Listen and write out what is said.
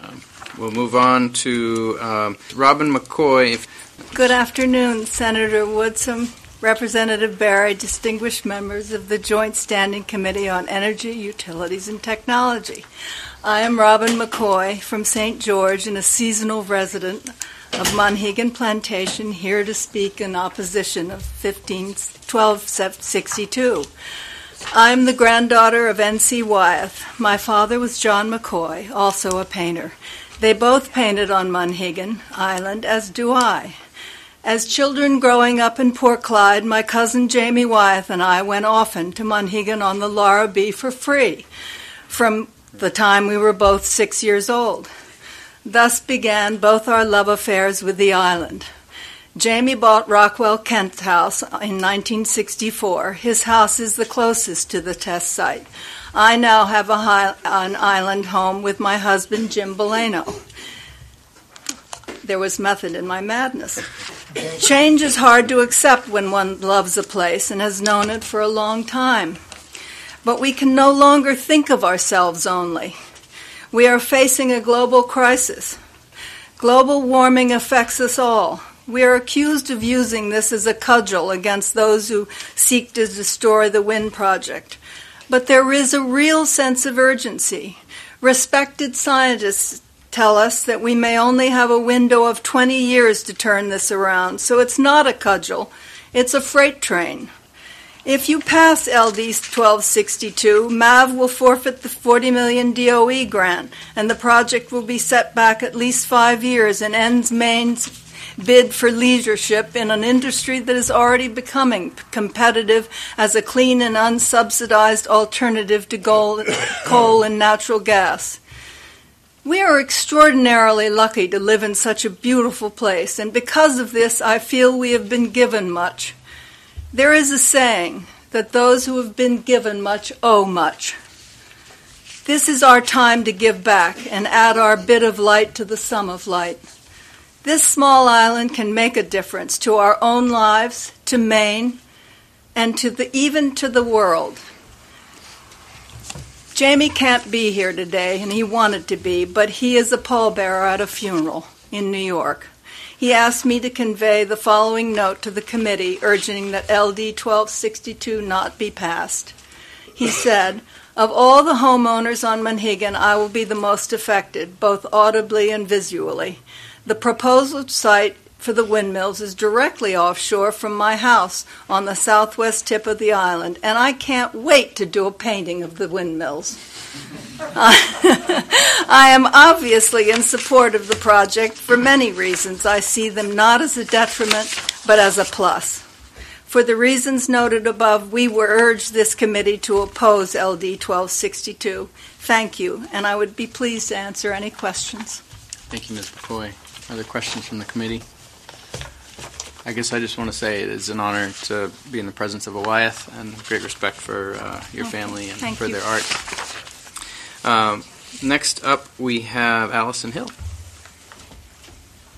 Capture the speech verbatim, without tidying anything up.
Um, we'll move on to um, Robin McCoy. Good afternoon, Senator Woodson, Representative Barry, distinguished members of the Joint Standing Committee on Energy, Utilities, and Technology. I am Robin McCoy from Saint George and a seasonal resident of Monhegan Plantation, here to speak in opposition of fifteen twelve sixty-two. I am the granddaughter of N C Wyeth. My father was John McCoy, also a painter. They both painted on Monhegan Island, as do I. As children growing up in Port Clyde, my cousin Jamie Wyeth and I went often to Monhegan on the Laura B for free from the time we were both six years old. Thus began both our love affairs with the island. Jamie bought Rockwell Kent's house in nineteen sixty-four. His house is the closest to the test site. I now have a high, an island home with my husband, Jim Boleno. There was method in my madness. Change is hard to accept when one loves a place and has known it for a long time. But we can no longer think of ourselves only. We are facing a global crisis. Global warming affects us all. We are accused of using this as a cudgel against those who seek to destroy the wind project. But there is a real sense of urgency. Respected scientists tell us that we may only have a window of twenty years to turn this around, so it's not a cudgel, it's a freight train. If you pass L D twelve sixty-two, M A V will forfeit the forty million dollars D O E grant, and the project will be set back at least five years and ends Maine's bid for leadership in an industry that is already becoming competitive as a clean and unsubsidized alternative to gold, coal and natural gas. We are extraordinarily lucky to live in such a beautiful place, and because of this, I feel we have been given much. There is a saying that those who have been given much owe much. This is our time to give back and add our bit of light to the sum of light. This small island can make a difference to our own lives, to Maine, and to the, even to the world. Jamie can't be here today, and he wanted to be, but he is a pallbearer at a funeral in New York. He asked me to convey the following note to the committee, urging that L D twelve sixty-two not be passed. He said, "Of all the homeowners on Monhegan, I will be the most affected, both audibly and visually. The proposed site for the windmills is directly offshore from my house on the southwest tip of the island, and I can't wait to do a painting of the windmills. I am obviously in support of the project for many reasons. I see them not as a detriment, but as a plus. For the reasons noted above, we will urge this committee to oppose L D twelve sixty-two. Thank you, and I would be pleased to answer any questions." Thank you, Miz McCoy. Other questions from the committee? I guess I just want to say it is an honor to be in the presence of a Wyeth, and great respect for uh, your okay. family and Thank for you. their art. Um, next up, we have Allison Hill.